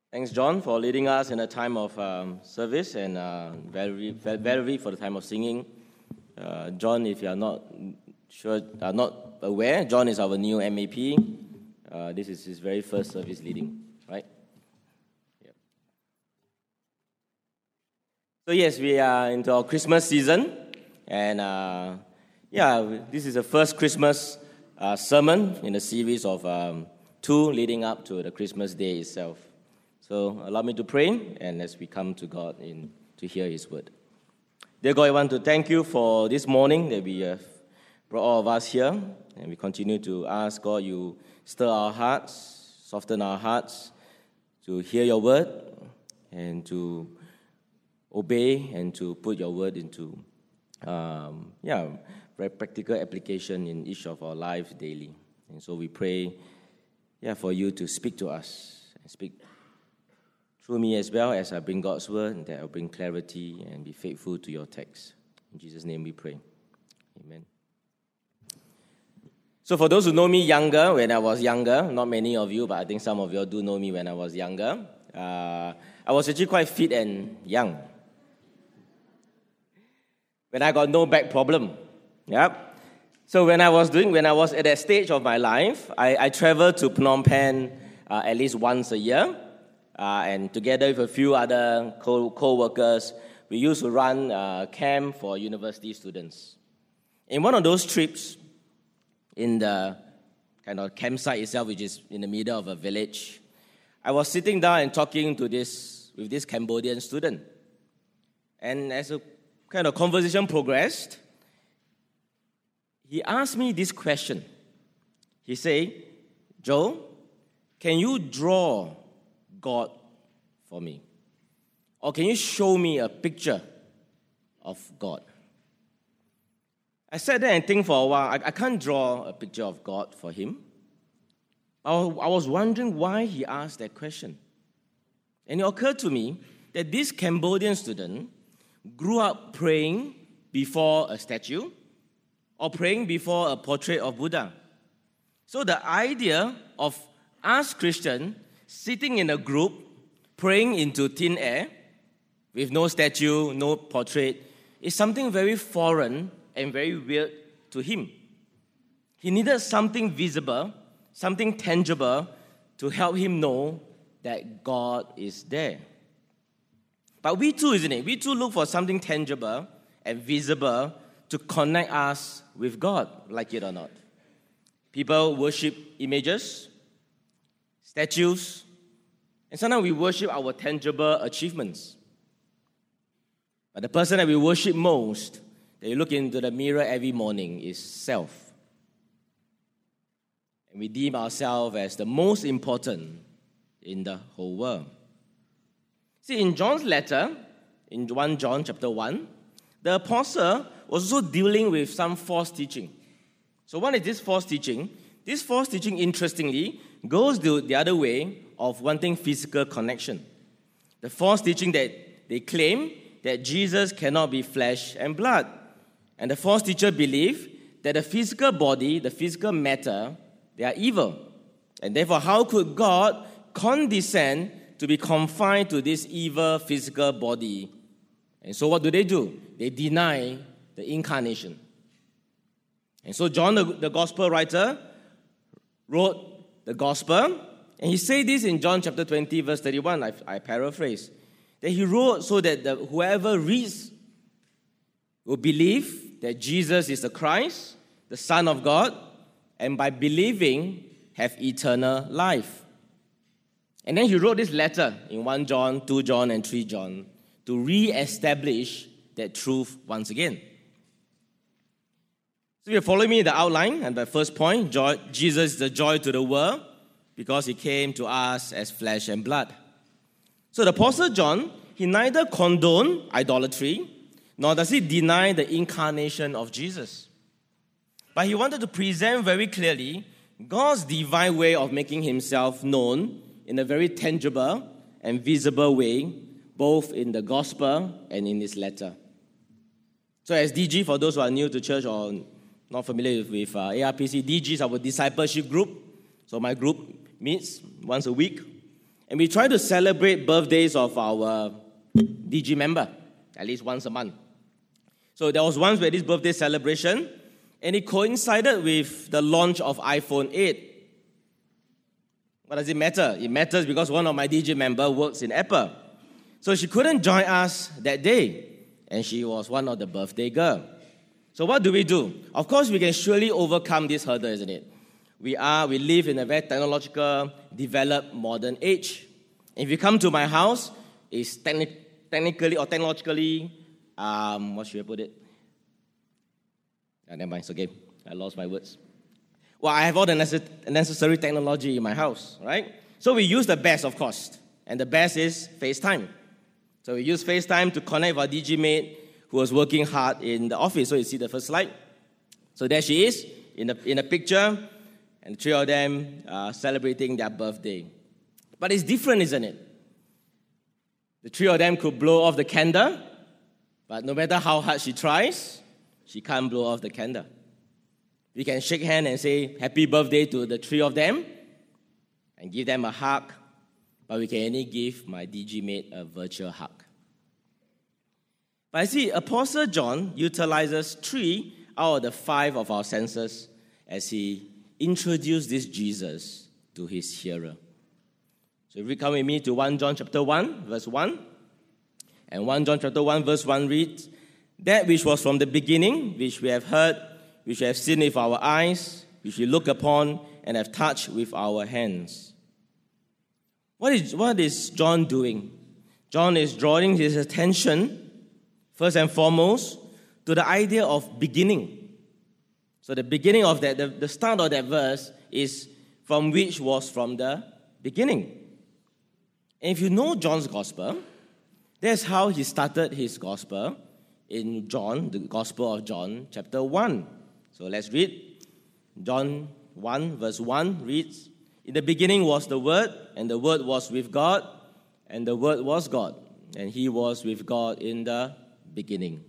Thanks, John, for leading us in a time of service, and Valerie for the time of singing. John, if you are not aware, John is our new MAP. This is his very first service leading, right? Yep. So yes, we are into our Christmas season, and this is the first Christmas sermon in a series of two leading up to the Christmas day itself. So allow me to pray, and as we come to God to hear His word. Dear God, I want to thank you for this morning that we have brought all of us here, and we continue to ask God, you stir our hearts, soften our hearts to hear your word and to obey and to put your word into very practical application in each of our lives daily. And so we pray for you to speak to us and speak through me as well as I bring God's word, that I will bring clarity and be faithful to your text. In Jesus' name we pray. Amen. So for those who know me when I was younger, not many of you, but I think some of you do know me when I was younger, I was actually quite fit and young. When I got no back problem. Yep. So when I was at that stage of my life, I traveled to Phnom Penh at least once a year. And together with a few other co-workers, we used to run a camp for university students. In one of those trips, in the kind of campsite itself, which is in the middle of a village, I was sitting down and talking with this Cambodian student. And as a kind of conversation progressed, he asked me this question. He said, "Joe, can you draw God for me? Or can you show me a picture of God?" I sat there and think for a while. I can't draw a picture of God for him. I was wondering why he asked that question. And it occurred to me that this Cambodian student grew up praying before a statue or praying before a portrait of Buddha. So the idea of us Christians sitting in a group, praying into thin air, with no statue, no portrait, is something very foreign and very weird to him. He needed something visible, something tangible, to help him know that God is there. But we too, isn't it? We too look for something tangible and visible to connect us with God, like it or not. People worship images, statues, and sometimes we worship our tangible achievements. But the person that we worship most, that you look into the mirror every morning, is self. And we deem ourselves as the most important in the whole world. See, in John's letter, in 1 John chapter 1, the apostle was also dealing with some false teaching. So what is this false teaching? This false teaching, interestingly, goes the other way of wanting physical connection. The false teaching that they claim that Jesus cannot be flesh and blood. And the false teacher believe that the physical body, the physical matter, they are evil. And therefore, how could God condescend to be confined to this evil physical body? And so what do? They deny the incarnation. And so John, the gospel writer, wrote the gospel, and he said this in John chapter 20, verse 31, I paraphrase, that he wrote so that whoever reads will believe that Jesus is the Christ, the Son of God, and by believing have eternal life. And then he wrote this letter in 1 John, 2 John, and 3 John to re-establish that truth once again. So you're following me in the outline, and the first point, Jesus is the joy to the world because he came to us as flesh and blood. So the Apostle John, he neither condoned idolatry, nor does he deny the incarnation of Jesus. But he wanted to present very clearly God's divine way of making himself known in a very tangible and visible way, both in the gospel and in his letter. So as DG, for those who are new to church or not familiar with ARPC, DG is our discipleship group. So my group meets once a week. And we try to celebrate birthdays of our DG member, at least once a month. So there was once where this birthday celebration, and it coincided with the launch of iPhone 8. What does it matter? It matters because one of my DG members works in Apple. So she couldn't join us that day, and she was one of the birthday girl. So what do? Of course, we can surely overcome this hurdle, isn't it? We live in a very technological, developed, modern age. If you come to my house, it's technically or technologically, what should I put it? Never mind, it's okay. I lost my words. Well, I have all the necessary technology in my house, right? So we use the best, of course. And the best is FaceTime. So we use FaceTime to connect with our DG mate who was working hard in the office. So you see the first slide. So there she is in a picture, and the three of them celebrating their birthday. But it's different, isn't it? The three of them could blow off the candle, but no matter how hard she tries, she can't blow off the candle. We can shake hands and say happy birthday to the three of them and give them a hug, but we can only give my DG mate a virtual hug. But I see Apostle John utilizes 3 out of the 5 of our senses as he introduced this Jesus to his hearer. So if you come with me to 1 John chapter 1, verse 1, and 1 John chapter 1, verse 1 reads, that which was from the beginning, which we have heard, which we have seen with our eyes, which we look upon and have touched with our hands. What is John doing? John is drawing his attention, first and foremost, to the idea of beginning. So the beginning of that, the start of that verse is from which was from the beginning. And if you know John's gospel, that's how he started his gospel in John, the Gospel of John, chapter 1. So let's read. John 1, verse 1 reads, in the beginning was the Word, and the Word was with God, and the Word was God, and He was with God in the beginning.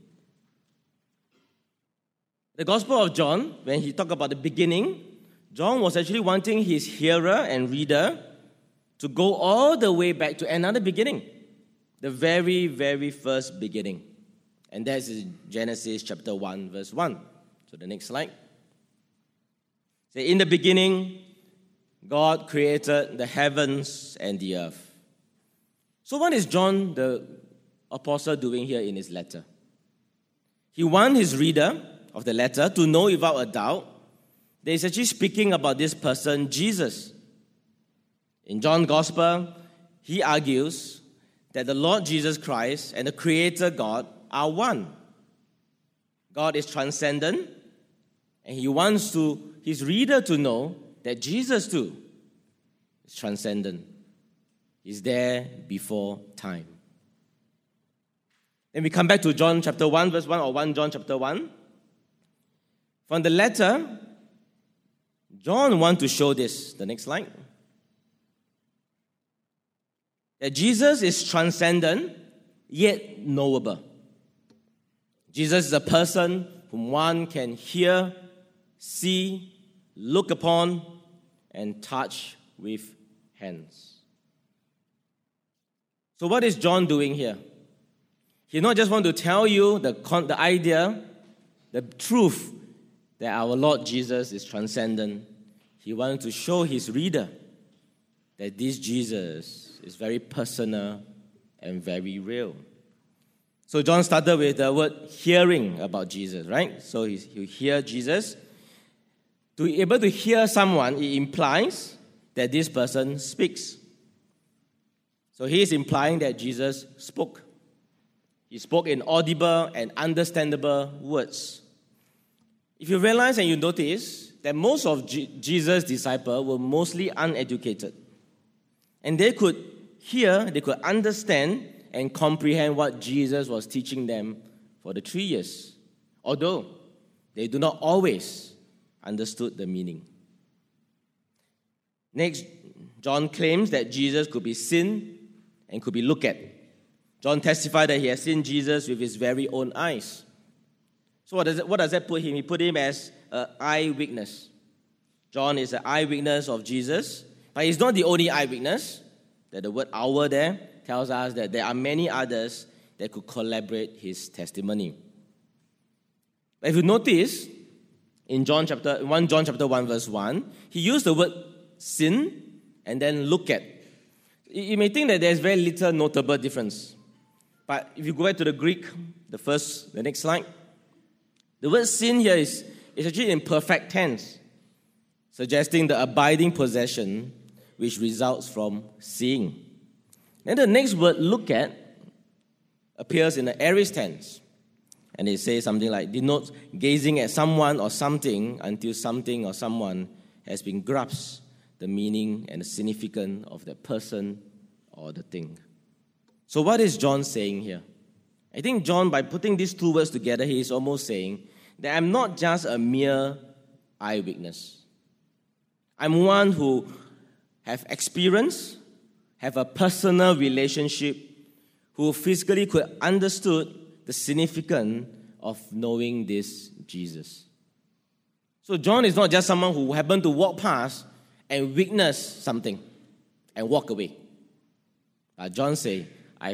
The Gospel of John, when he talked about the beginning, John was actually wanting his hearer and reader to go all the way back to another beginning, the very, very first beginning. And that's in Genesis chapter 1, verse 1. So the next slide. Say, in the beginning, God created the heavens and the earth. So what is John the apostle doing here in his letter? He wants his reader of the letter to know without a doubt that he's actually speaking about this person, Jesus. In John's Gospel, he argues that the Lord Jesus Christ and the Creator God are one. God is transcendent, and he wants his reader to know that Jesus too is transcendent. He's there before time. Then we come back to John chapter 1, verse 1, or 1 John chapter 1. From the letter, John wants to show this. The next slide. That Jesus is transcendent, yet knowable. Jesus is a person whom one can hear, see, look upon, and touch with hands. So what is John doing here? He not just want to tell you the idea, the truth that our Lord Jesus is transcendent. He wanted to show his reader that this Jesus is very personal and very real. So John started with the word hearing about Jesus, right? So you hear Jesus. To be able to hear someone, it implies that this person speaks. So he is implying that Jesus spoke. He spoke in audible and understandable words. If you realize and you notice that most of Jesus' disciples were mostly uneducated. And they could hear, they could understand and comprehend what Jesus was teaching them for the 3 years. Although they do not always understood the meaning. Next, John claims that Jesus could be seen and could be looked at. John testified that he has seen Jesus with his very own eyes. So what does that put him? He put him as an eyewitness. John is an eyewitness of Jesus, but he's not the only eyewitness. that the word our there tells us that there are many others that could corroborate his testimony. But if you notice, in 1 John chapter 1, verse 1, he used the word sin and then look at. You may think that there's very little notable difference. But if you go back to the Greek, the next slide, the word sin here is actually in perfect tense, suggesting the abiding possession which results from seeing. Then the next word, look at, appears in the aorist tense. And it says something like, denotes gazing at someone or something until something or someone has been grasped the meaning and the significance of that person or the thing. So what is John saying here? I think John, by putting these two words together, he is almost saying that I'm not just a mere eyewitness. I'm one who have experience, have a personal relationship, who physically could understood the significance of knowing this Jesus. So John is not just someone who happened to walk past and witness something and walk away. John say, I've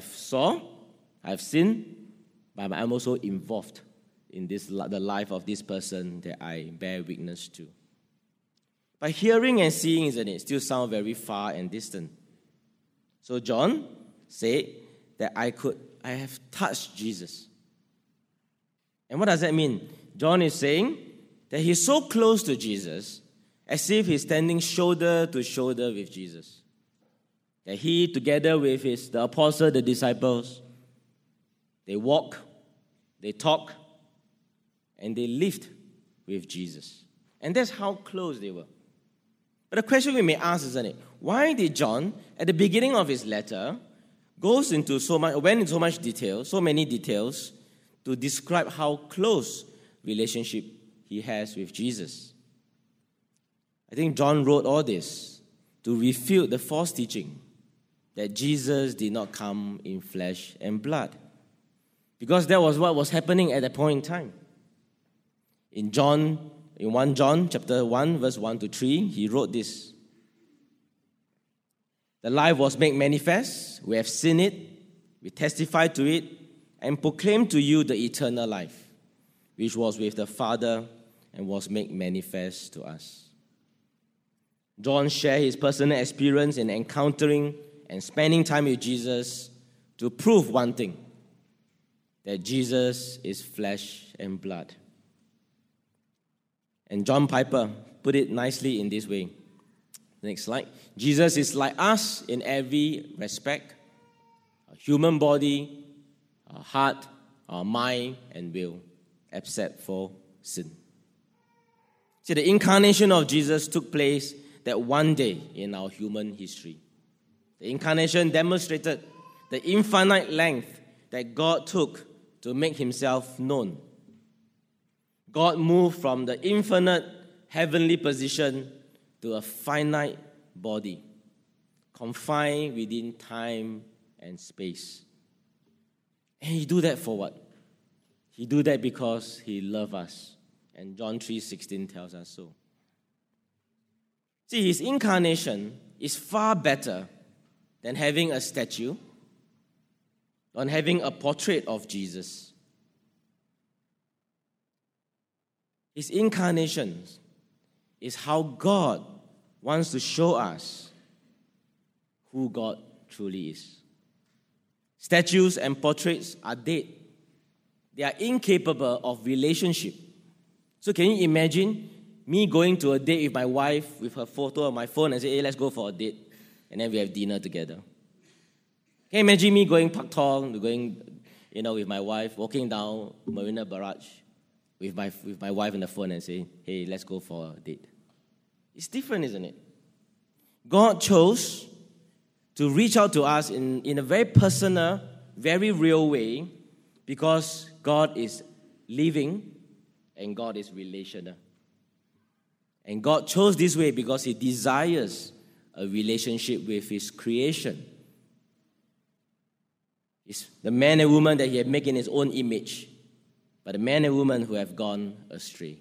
seen, but I'm also involved in the life of this person that I bear witness to. But hearing and seeing, isn't it, still sound very far and distant. So John said that I have touched Jesus. And what does that mean? John is saying that he's so close to Jesus as if he's standing shoulder to shoulder with Jesus. That he, together with the apostles, the disciples, they walk, they talk, and they lived with Jesus. And that's how close they were. But the question we may ask, isn't it? Why did John, at the beginning of his letter, went into so much detail, so many details, to describe how close relationship he has with Jesus? I think John wrote all this to refute the false teaching that Jesus did not come in flesh and blood. Because that was what was happening at that point in time. In 1 John chapter 1, verse 1 to 3, he wrote this. The life was made manifest. We have seen it. We testify to it and proclaim to you the eternal life, which was with the Father and was made manifest to us. John shared his personal experience in encountering and spending time with Jesus to prove one thing, that Jesus is flesh and blood. And John Piper put it nicely in this way. Next slide. Jesus is like us in every respect. A human body, a heart, a mind, and will, except for sin. See, the incarnation of Jesus took place that one day in our human history. The incarnation demonstrated the infinite length that God took to make himself known. God moved from the infinite heavenly position to a finite body, confined within time and space. And he do that for what? He do that because he loves us. And John 3:16 tells us so. See, his incarnation is far better than having a statue, than having a portrait of Jesus. His incarnation is how God wants to show us who God truly is. Statues and portraits are dead. They are incapable of relationship. So can you imagine me going to a date with my wife with her photo on my phone and say, hey, let's go for a date. And then we have dinner together. Can you imagine me going Pak Tong, with my wife, walking down Marina Barrage with my wife on the phone and saying, hey, let's go for a date. It's different, isn't it? God chose to reach out to us in a very personal, very real way because God is living and God is relational. And God chose this way because he desires a relationship with his creation. It's the man and woman that he had made in his own image, but the man and woman who have gone astray.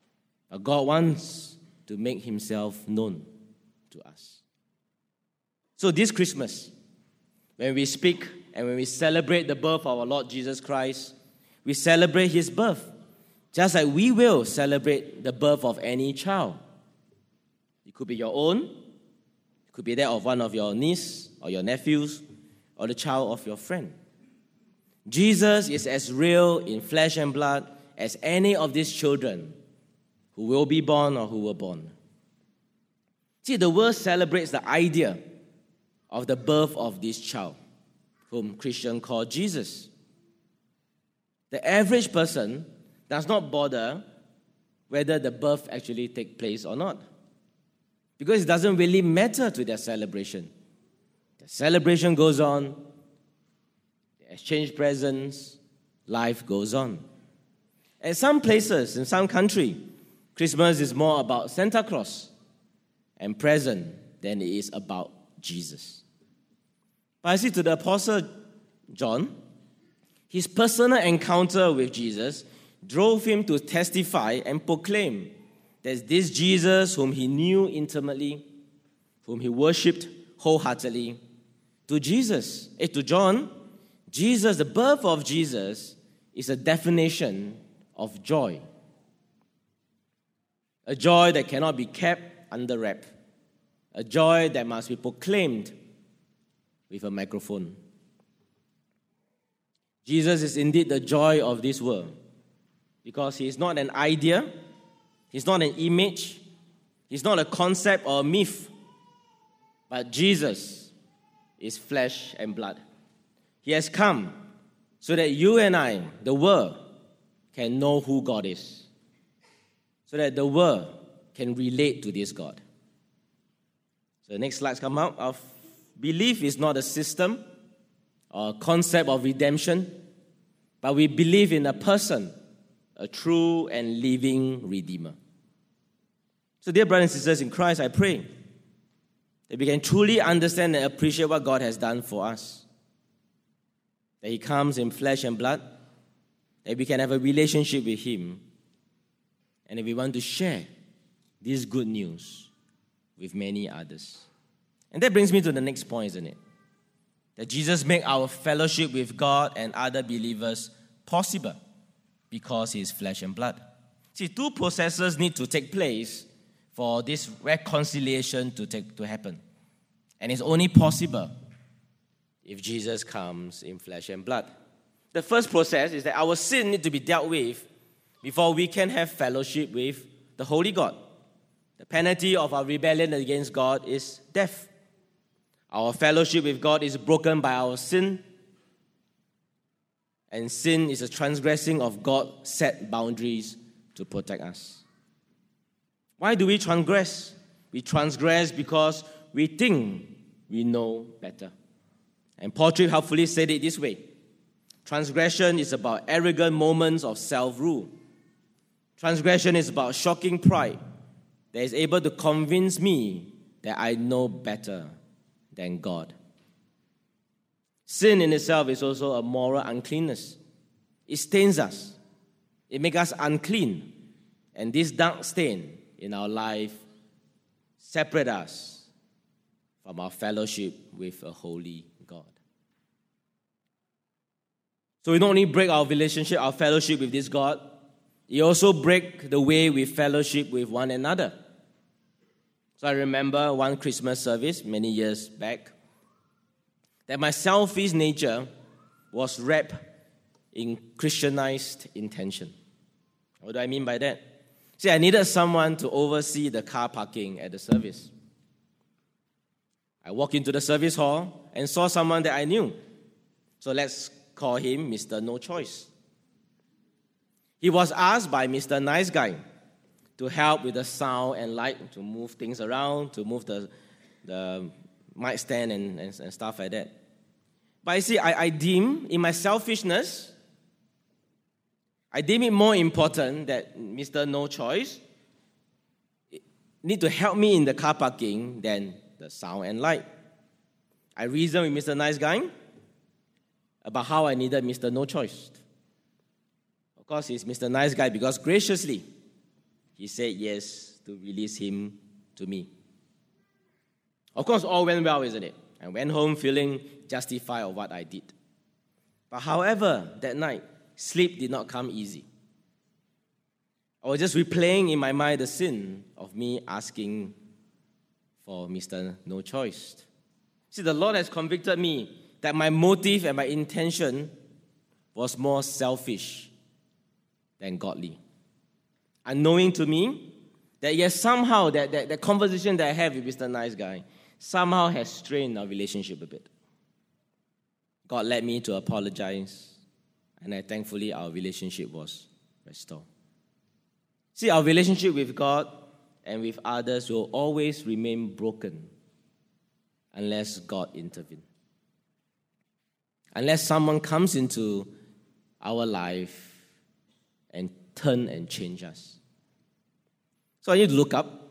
But God wants to make himself known to us. So this Christmas, when we speak and when we celebrate the birth of our Lord Jesus Christ, we celebrate his birth, just like we will celebrate the birth of any child. It could be your own, it could be that of one of your niece or your nephews, or the child of your friend. Jesus is as real in flesh and blood as any of these children who will be born or who were born. See, the world celebrates the idea of the birth of this child, whom Christians call Jesus. The average person does not bother whether the birth actually takes place or not, because it doesn't really matter to their celebration. The celebration goes on, they exchange presents, life goes on. In some places, in some country, Christmas is more about Santa Claus and present than it is about Jesus. But I see, to the Apostle John, his personal encounter with Jesus drove him to testify and proclaim that this Jesus, whom he knew intimately, whom he worshipped wholeheartedly, to John, Jesus, the birth of Jesus, is a definition of joy. A joy that cannot be kept under wrap. A joy that must be proclaimed with a microphone. Jesus is indeed the joy of this world, because he is not an idea, he's not an image, he's not a concept or a myth, but Jesus is flesh and blood. He has come so that you and I, the world, can know who God is, so that the world can relate to this God. So the next slides come up. Our belief is not a system or a concept of redemption, but we believe in a person, a true and living Redeemer. So dear brothers and sisters in Christ, I pray that we can truly understand and appreciate what God has done for us. That he comes in flesh and blood, that we can have a relationship with him, and that we want to share this good news with many others. And that brings me to the next point, isn't it? That Jesus made our fellowship with God and other believers possible because he is flesh and blood. See, two processes need to take place for this reconciliation to happen. And it's only possible if Jesus comes in flesh and blood. The first process is that our sin needs to be dealt with before we can have fellowship with the Holy God. The penalty of our rebellion against God is death. Our fellowship with God is broken by our sin, and sin is a transgressing of God's set boundaries to protect us. Why do we transgress? We transgress because we think we know better. And Paul Tripp helpfully said it this way: transgression is about arrogant moments of self-rule. Transgression is about shocking pride that is able to convince me that I know better than God. Sin in itself is also a moral uncleanness. It stains us. It makes us unclean. And this dark stain in our life separates us from our fellowship with a holy God. So we not only break our relationship, our fellowship with this God, it also breaks the way we fellowship with one another. So I remember one Christmas service many years back that my selfish nature was wrapped in Christianized intention. What do I mean by that? See, I needed someone to oversee the car parking at the service. I walked into the service hall and saw someone that I knew. So let's call him Mr. No Choice. He was asked by Mr. Nice Guy to help with the sound and light, to move things around, to move the mic stand and stuff like that. But you see, I deem, in my selfishness, I deem it more important that Mr. No Choice need to help me in the car parking than the sound and light. I reasoned with Mr. Nice Guy about how I needed Mr. No Choice. Of course, he's Mr. Nice Guy because graciously, he said yes to release him to me. Of course, all went well, isn't it? I went home feeling justified of what I did. But however, that night, sleep did not come easy. I was just replaying in my mind the sin of me asking for Mr. No Choice. See, the Lord has convicted me that my motive and my intention was more selfish than godly. Unknowing to me that yes, somehow that conversation that I have with Mr. Nice Guy somehow has strained our relationship a bit. God led me to apologize, and thankfully our relationship was restored. See, our relationship with God and with others will always remain broken unless God intervenes. Unless someone comes into our life and turn and change us. So I need to look up.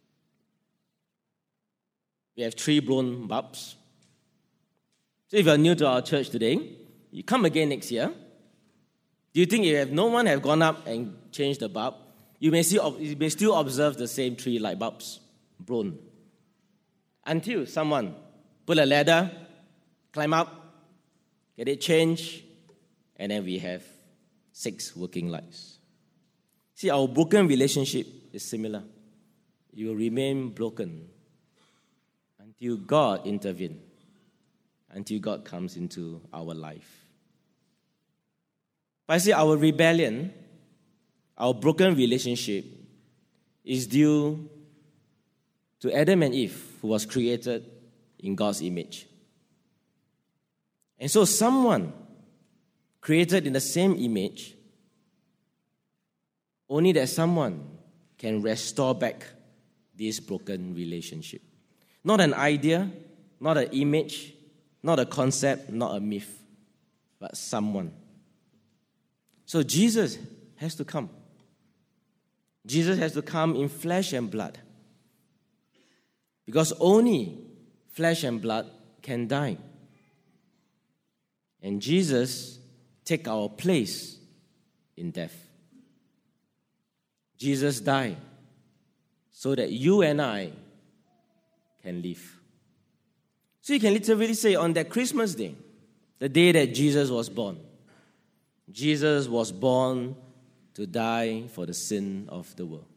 We have 3 blown bulbs. So if you're new to our church today, you come again next year. Do you think if no one have gone up and changed the bulb, you may still observe the same 3 light bulbs blown? Until someone put a ladder, climb up, get it changed, and then we have 6 working lights. See, our broken relationship is similar. It will remain broken until God intervenes, until God comes into our life. But I see our rebellion, our broken relationship, is due to Adam and Eve, who was created in God's image. And so someone created in the same image, only that someone can restore back this broken relationship. Not an idea, not an image, not a concept, not a myth, but someone. So Jesus has to come. Jesus has to come in flesh and blood. Because only flesh and blood can die. And Jesus take our place in death. Jesus died so that you and I can live. So you can literally say on that Christmas day, the day that Jesus was born to die for the sin of the world.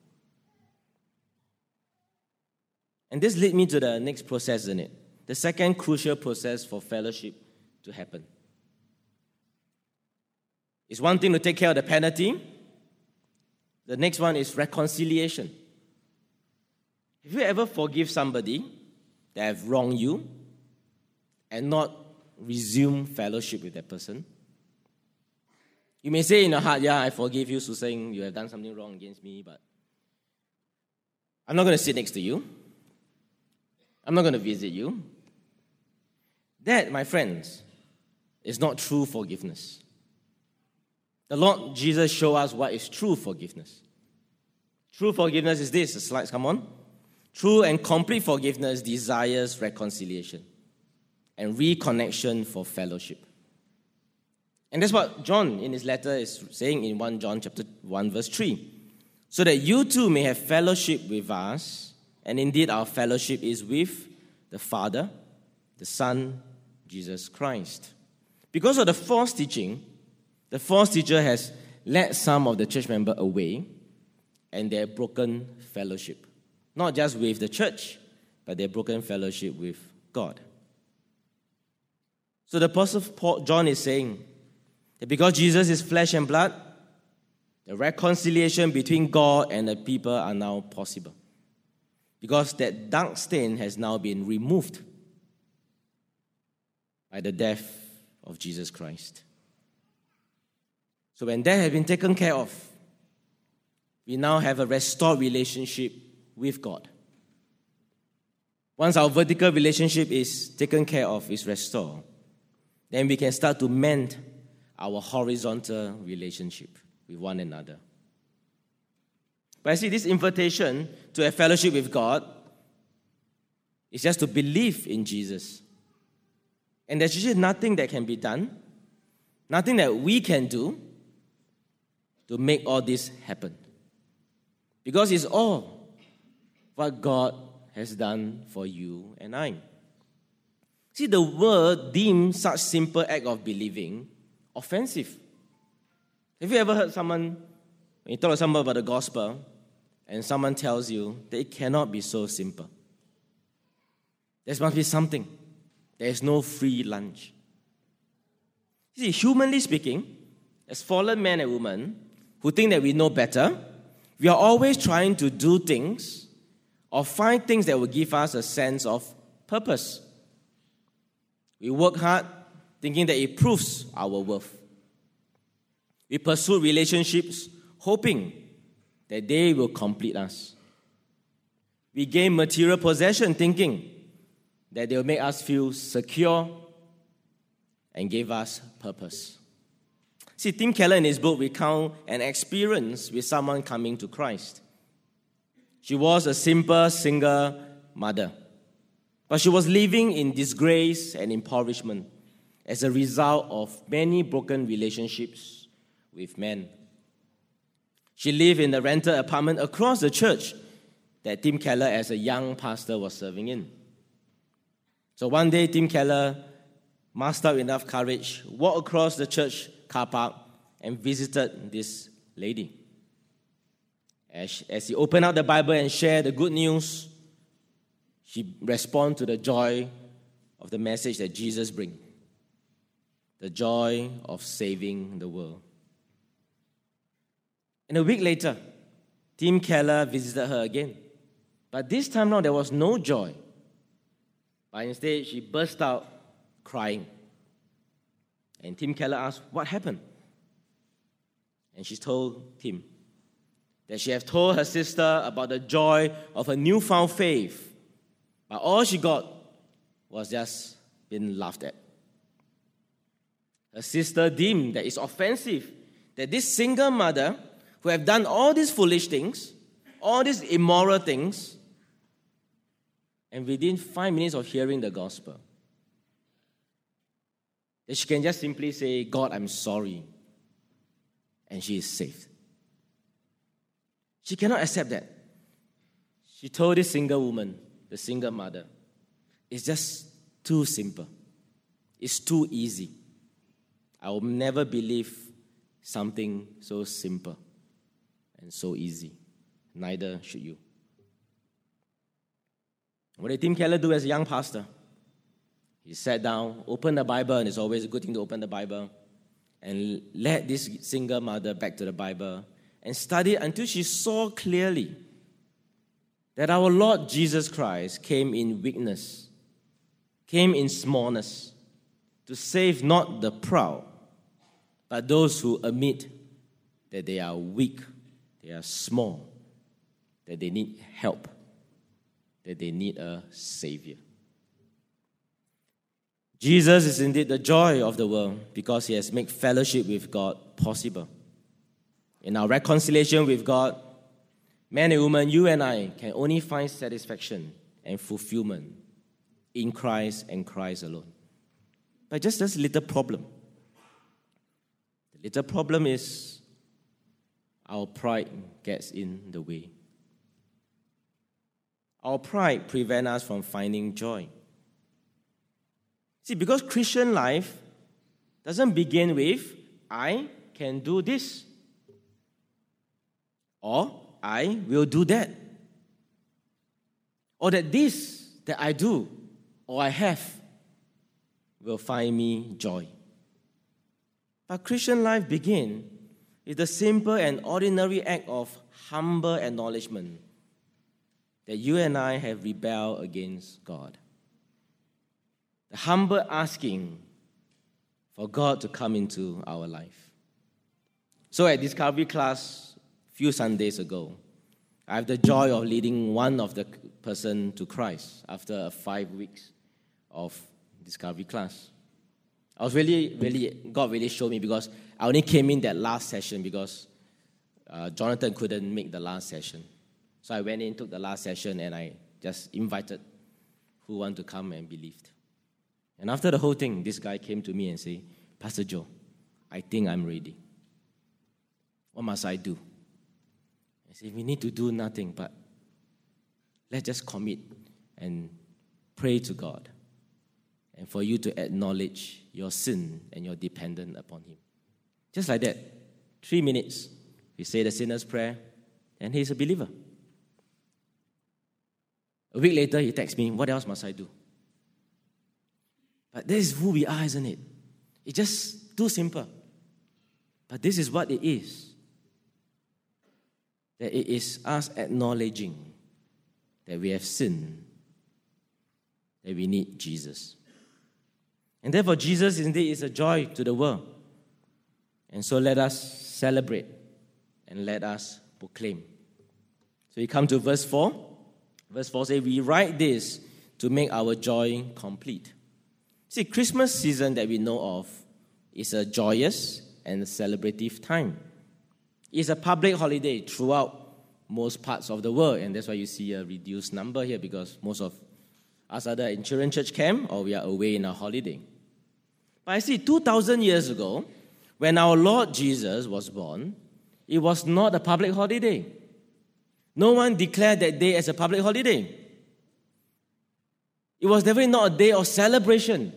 And this led me to the next process, isn't it? The second crucial process for fellowship to happen. It's one thing to take care of the penalty. The next one is reconciliation. Have you ever forgive somebody that have wronged you and not resume fellowship with that person? You may say in your heart, I forgive you, Suseng, you have done something wrong against me, but I'm not going to sit next to you. I'm not going to visit you. That, my friends, is not true forgiveness. The Lord Jesus showed us what is true forgiveness. True forgiveness is this. The slides come on. True and complete forgiveness desires reconciliation and reconnection for fellowship. And that's what John in his letter is saying in 1 John chapter 1 verse 3. So that you too may have fellowship with us, and indeed our fellowship is with the Father, the Son, Jesus Christ. Because of the false teaching, the false teacher has led some of the church members away, and they're broken fellowship. Not just with the church, but they're broken fellowship with God. So the Apostle John is saying that because Jesus is flesh and blood, the reconciliation between God and the people are now possible. Because that dark stain has now been removed by the death of Jesus Christ. So when that has been taken care of, we now have a restored relationship with God. Once our vertical relationship is taken care of, is restored, then we can start to mend our horizontal relationship with one another. But I see this invitation to have fellowship with God is just to believe in Jesus. And there's just nothing that can be done, nothing that we can do to make all this happen. Because it's all what God has done for you and I. See, the world deems such simple act of believing offensive. Have you ever heard someone, when you talk to someone about the gospel, and someone tells you that it cannot be so simple? There must be something. There is no free lunch. See, humanly speaking, as fallen men and women who think that we know better, we are always trying to do things or find things that will give us a sense of purpose. We work hard thinking that it proves our worth. We pursue relationships hoping that they will complete us. We gain material possession thinking that they will make us feel secure and give us purpose. See, Tim Keller in his book recounts an experience with someone coming to Christ. She was a simple single mother, but she was living in disgrace and impoverishment as a result of many broken relationships with men. She lived in a rented apartment across the church that Tim Keller, as a young pastor, was serving in. So one day, Tim Keller mustered up enough courage, walked across the church car park, and visited this lady. As he opened out the Bible and shared the good news, she responded to the joy of the message that Jesus brings, the joy of saving the world. And a week later, Tim Keller visited her again. But this time now, there was no joy. But instead, she burst out crying. And Tim Keller asked, what happened? And she told Tim that she had told her sister about the joy of her newfound faith. But all she got was just being laughed at. Her sister deemed that it's offensive that this single mother who have done all these foolish things, all these immoral things, and within 5 minutes of hearing the gospel, that she can just simply say, God, I'm sorry, and she is saved. She cannot accept that. She told this single woman, the single mother, it's just too simple. It's too easy. I will never believe something so simple and so easy. Neither should you. What did Tim Keller do as a young pastor? He sat down, opened the Bible, and it's always a good thing to open the Bible, and led this single mother back to the Bible and studied until she saw clearly that our Lord Jesus Christ came in weakness, came in smallness, to save not the proud, but those who admit that they are weak, they are small, that they need help, that they need a Savior. Jesus is indeed the joy of the world because he has made fellowship with God possible. In our reconciliation with God, men and women, you and I can only find satisfaction and fulfillment in Christ and Christ alone. But just this little problem. The little problem is our pride gets in the way. Our pride prevents us from finding joy. See, because Christian life doesn't begin with, I can do this, or I will do that, or that this that I do or I have will find me joy. But Christian life begins with the simple and ordinary act of humble acknowledgement that you and I have rebelled against God. The humble asking for God to come into our life. So at Discovery class a few Sundays ago, I have the joy of leading one of the person to Christ after 5 weeks of Discovery class. I was God really showed me because I only came in that last session because Jonathan couldn't make the last session. So I went in, took the last session, and I just invited who want to come and believed. And after the whole thing, this guy came to me and said, Pastor Joe, I think I'm ready. What must I do? I said, we need to do nothing, but let's just commit and pray to God and for you to acknowledge your sin and your dependence upon him. Just like that, 3 minutes, we say the sinner's prayer, and he's a believer. A week later, he texts me, what else must I do? But this is who we are, isn't it? It's just too simple. But this is what it is. That it is us acknowledging that we have sinned, that we need Jesus. And therefore, Jesus indeed is a joy to the world. And so let us celebrate and let us proclaim. So you come to verse 4. Verse 4 says, we write this to make our joy complete. See, Christmas season that we know of is a joyous and a celebrative time. It's a public holiday throughout most parts of the world, and that's why you see a reduced number here, because most of us are either in children's church camp or we are away in our holiday. But I see 2,000 years ago, when our Lord Jesus was born, it was not a public holiday. No one declared that day as a public holiday. It was definitely not a day of celebration.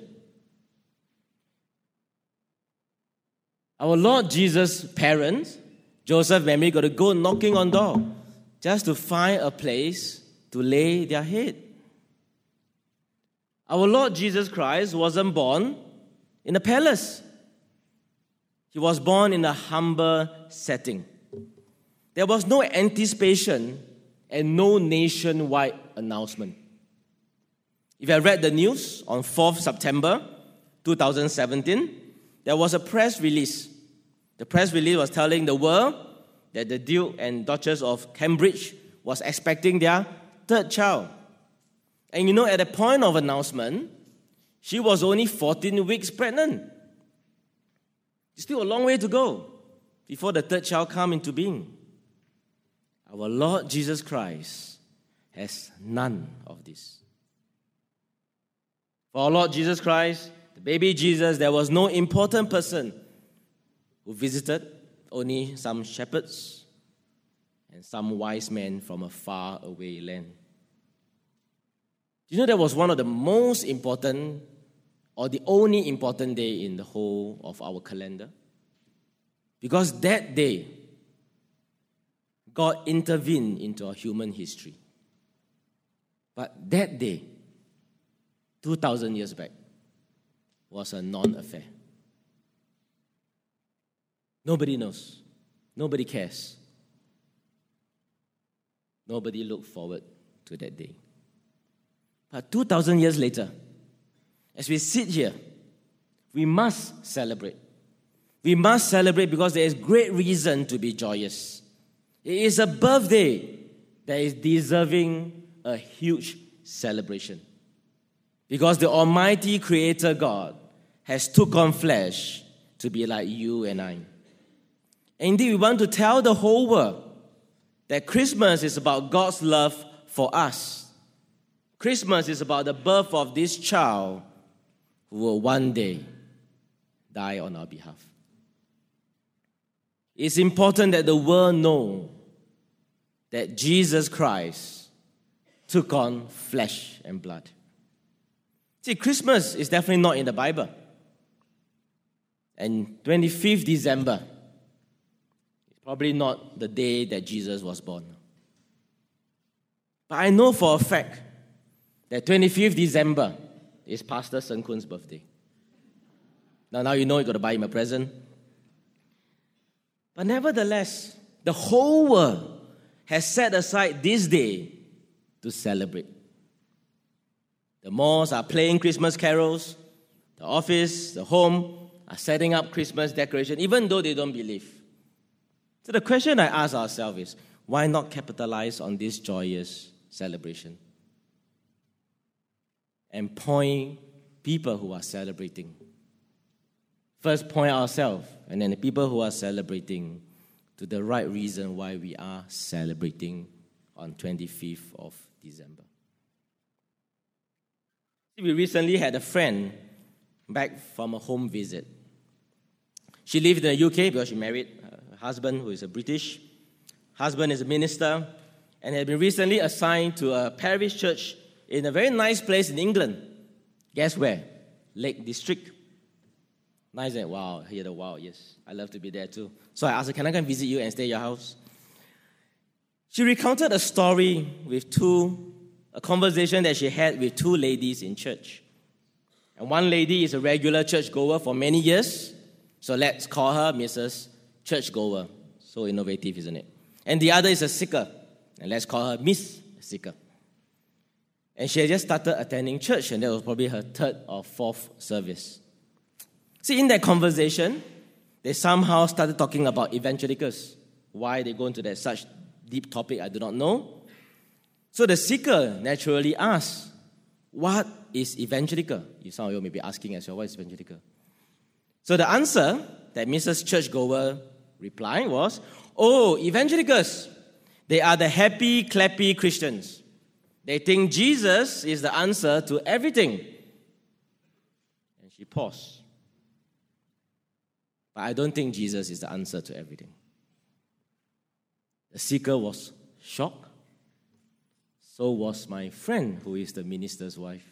Our Lord Jesus' parents, Joseph and Mary, got to go knocking on door just to find a place to lay their head. Our Lord Jesus Christ wasn't born in a palace. He was born in a humble setting. There was no anticipation and no nationwide announcement. If you have read the news on 4th September 2017, there was a press release. The press release was telling the world that the Duke and Duchess of Cambridge was expecting their third child. And you know, at the point of announcement, she was only 14 weeks pregnant. It's still a long way to go before the third child comes into being. Our Lord Jesus Christ has none of this. For our Lord Jesus Christ, the baby Jesus, there was no important person who visited, only some shepherds and some wise men from a far away land. Do you know that was one of the most important or the only important day in the whole of our calendar? Because that day, God intervened into our human history. But that day, 2,000 years back, was a non-affair. Nobody knows. Nobody cares. Nobody looked forward to that day. But 2,000 years later, as we sit here, we must celebrate. We must celebrate because there is great reason to be joyous. It is a birthday that is deserving a huge celebration. Because the Almighty Creator God has took on flesh to be like you and I. Indeed, we want to tell the whole world that Christmas is about God's love for us. Christmas is about the birth of this child who will one day die on our behalf. It's important that the world know that Jesus Christ took on flesh and blood. See, Christmas is definitely not in the Bible. And 25th December is probably not the day that Jesus was born. But I know for a fact that 25th December is Pastor Sen Kun's birthday. Now you know you got to buy him a present. But nevertheless, the whole world has set aside this day to celebrate. The malls are playing Christmas carols. The office, the home are setting up Christmas decoration, even though they don't believe. So the question I ask ourselves is, why not capitalize on this joyous celebration? And point people who are celebrating. First, point ourselves, and then the people who are celebrating to the right reason why we are celebrating on 25th of December. We recently had a friend back from a home visit. She lived in the UK because she married her husband, who is a British. Husband is a minister and had been recently assigned to a parish church in a very nice place in England. Guess where? Lake District. Nice, and wow, hear the wow, yes. I love to be there too. So I asked her, can I come visit you and stay at your house? She recounted a story a conversation that she had with two ladies in church. And one lady is a regular churchgoer for many years, so let's call her Mrs. Churchgoer. So innovative, isn't it? And the other is a seeker, and let's call her Miss Seeker. And she had just started attending church, and that was probably her third or fourth service. See, in that conversation, they somehow started talking about evangelicals. Why they go into that such deep topic, I do not know. So the seeker naturally asked, what is evangelical? Some of you may be asking as well, what is evangelical? So the answer that Mrs. Churchgoer replied was, oh, evangelicals, they are the happy, clappy Christians. They think Jesus is the answer to everything. And she paused. But I don't think Jesus is the answer to everything. The seeker was shocked. So was my friend, who is the minister's wife.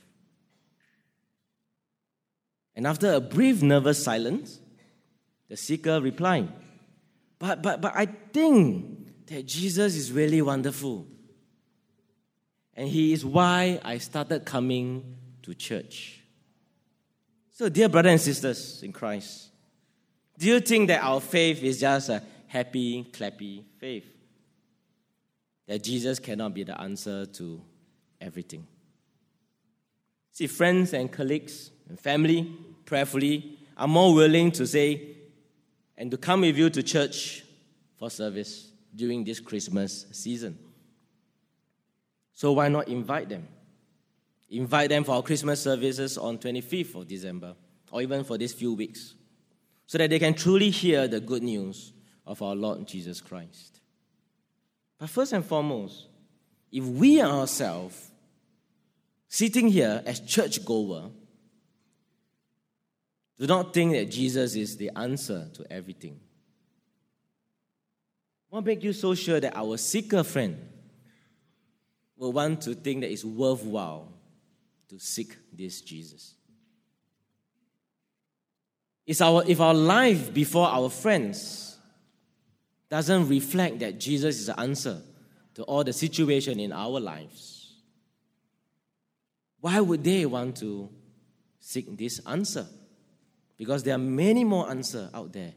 And after a brief nervous silence, the seeker replied, But I think that Jesus is really wonderful. And he is why I started coming to church. So, dear brothers and sisters in Christ, do you think that our faith is just a happy, clappy faith? That Jesus cannot be the answer to everything? See, friends and colleagues and family, prayerfully, are more willing to say and to come with you to church for service during this Christmas season. So why not invite them? Invite them for our Christmas services on 25th of December, or even for these few weeks, so that they can truly hear the good news of our Lord Jesus Christ. But first and foremost, if we ourselves, sitting here as churchgoer, do not think that Jesus is the answer to everything, what makes you so sure that our seeker friend will want to think that it's worthwhile to seek this Jesus? If our life before our friends doesn't reflect that Jesus is the answer to all the situation in our lives, why would they want to seek this answer? Because there are many more answers out there.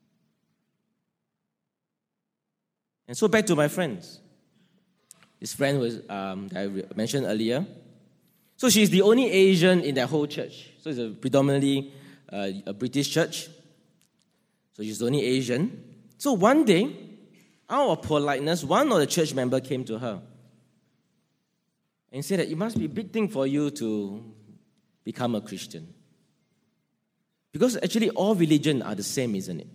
And so back to my friends. This friend was that I mentioned earlier. So she's the only Asian in that whole church. So it's a predominantly a British church. So she's the only Asian. So one day, out of politeness, one of the church members came to her and said that it must be a big thing for you to become a Christian. Because actually all religions are the same, isn't it?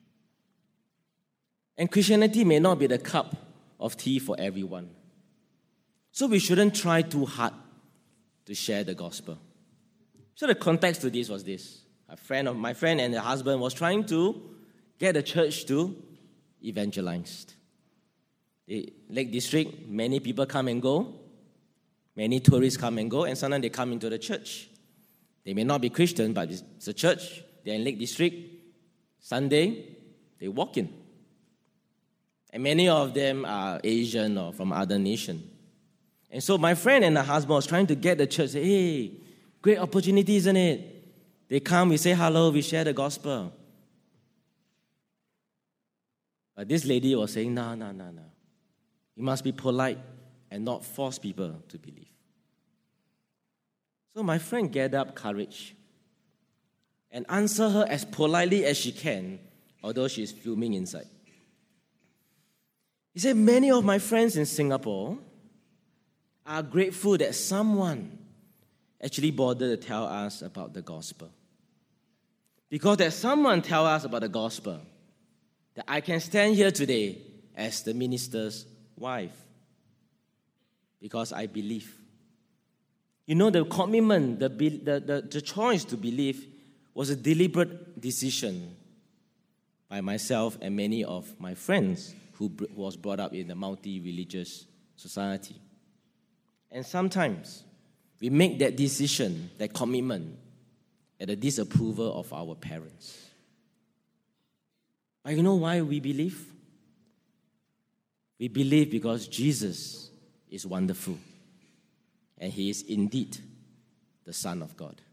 And Christianity may not be the cup of tea for everyone. So we shouldn't try too hard to share the gospel. So the context to this was this. My friend and her husband was trying to get the church to evangelize. The Lake District, many people come and go. Many tourists come and go, and sometimes they come into the church. They may not be Christian, but it's a church. They're in Lake District. Sunday, they walk in. And many of them are Asian or from other nations. And so my friend and her husband was trying to get the church, say, hey, great opportunity, isn't it? They come, we say hello, we share the gospel. But this lady was saying, no. You must be polite and not force people to believe. So my friend gathered up courage and answered her as politely as she can, although she's fuming inside. He said, many of my friends in Singapore are grateful that someone actually bothered to tell us about the gospel. Because that someone tell us about the gospel, that I can stand here today as the minister's wife. Because I believe. You know, the commitment, the choice to believe was a deliberate decision by myself and many of my friends who was brought up in a multi-religious society. And sometimes we make that decision, that commitment, at the disapproval of our parents. But you know why we believe? We believe because Jesus is wonderful, and he is indeed the Son of God.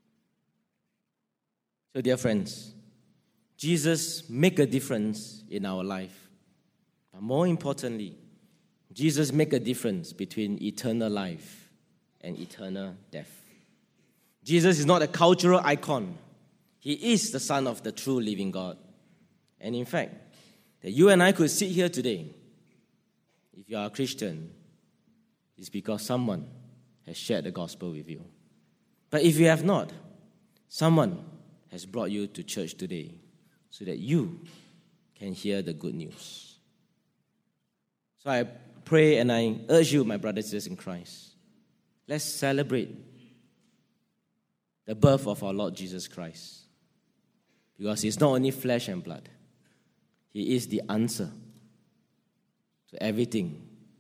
So, dear friends, Jesus makes a difference in our life. But more importantly, Jesus makes a difference between eternal life and eternal death. Jesus is not a cultural icon. He is the Son of the true living God. And in fact, that you and I could sit here today, if you are a Christian, it's because someone has shared the gospel with you. But if you have not, someone has brought you to church today so that you can hear the good news. So I pray and I urge you, my brothers and sisters in Christ, let's celebrate the birth of our Lord Jesus Christ. Because he's not only flesh and blood, he is the answer to everything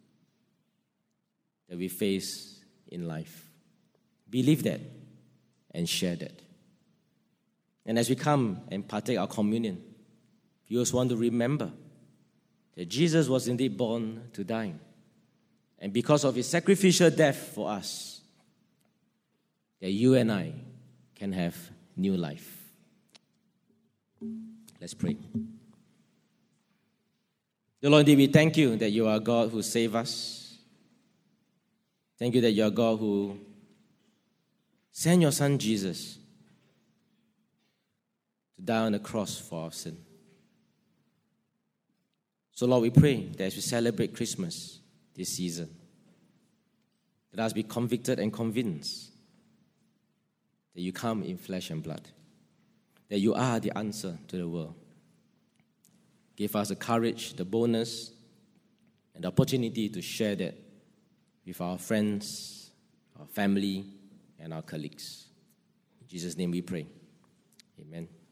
that we face in life. Believe that and share that. And as we come and partake our communion, we also want to remember that Jesus was indeed born to die. And because of his sacrificial death for us, that you and I can have new life. Let's pray. Dear Lord, we thank you that you are God who saves us. Thank you that you are God who sent your Son Jesus to die on the cross for our sin. So Lord, we pray that as we celebrate Christmas this season, let us be convicted and convinced that you come in flesh and blood, that you are the answer to the world. Give us the courage, the boldness, and the opportunity to share that with our friends, our family, and our colleagues. In Jesus' name we pray. Amen.